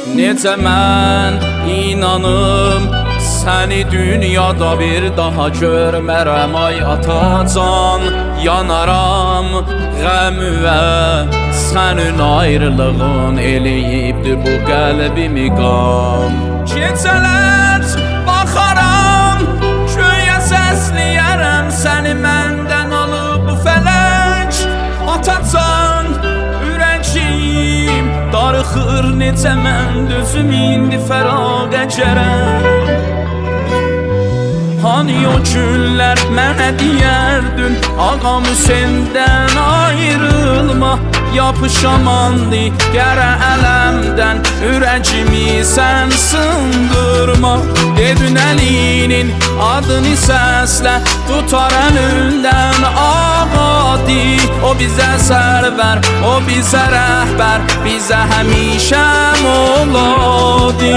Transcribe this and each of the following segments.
Necə mən inanım səni dünyada bir daha görmərəm ay atacan. Yanaram qəmüvə sənin ayrılığın eləyibdir bu qəlbimi qan. Gecələr baxaram göyə səsləyərəm səni məndən alıb bu fələk. Atacan ürəyim darıxır necə mən dözüm indi fəraqə gərəm. Hani o günlər mənə deyərdin ağam Hüseyndən ayrılma. Yapışamandı qərə ələmdən ürəcimi sən sındırma. Dedin əlinin adını səslə tutar əlindən ağadı. O bizə sərvər, o bizə rəhbər, bizə həmişə moladı.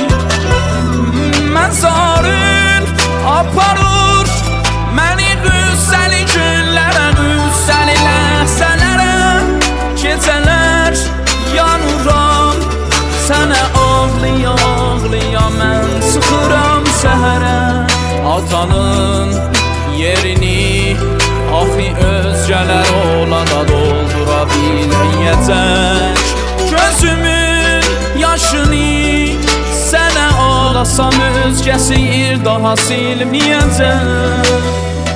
Məzarın aparır məni qüssəli günlərə, qüssəli ləhzələrə. Gecələr yanıram sənə ağlıya ağlıya mən çıxıram səhərə. Atanın yerini axı özgələr olada doldura bilməyəcək. Gözümün yaşını sənə ağlasam özgəsi daha silməyəcək.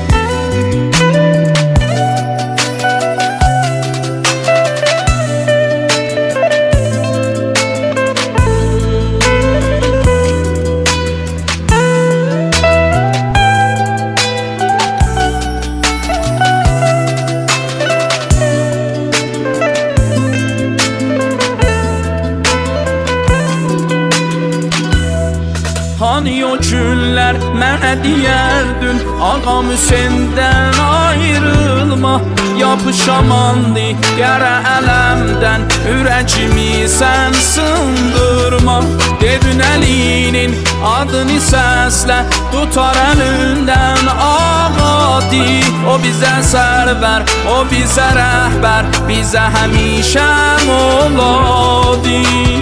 Hani o günlər mənə deyərdin ağam Hüseyndən ayrılma. Yapışamandı qərə ələmdən ürəcimi sən sındırma. Dedin əlinin adını səslə tutar əlindən ağadı. O bizə sərvər, o bizə rəhbər, bizə həmişə moladı.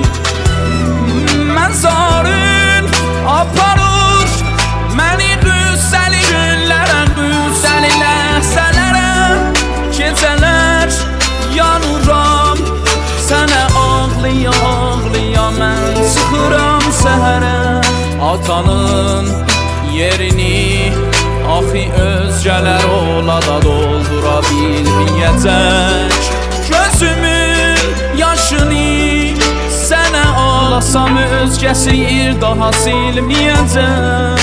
Məzarın aparır məni qüssəli günlərə, qüssəli ləhzələrə. Gecələr yanıram sənə ağlıya ağlıya mən çıxıram səhərə. Atanın yerini axı özgələr olada doldura bilməyəcək. Gözümün yaşını sənə ağlasam özgəsi daha silməyəcək.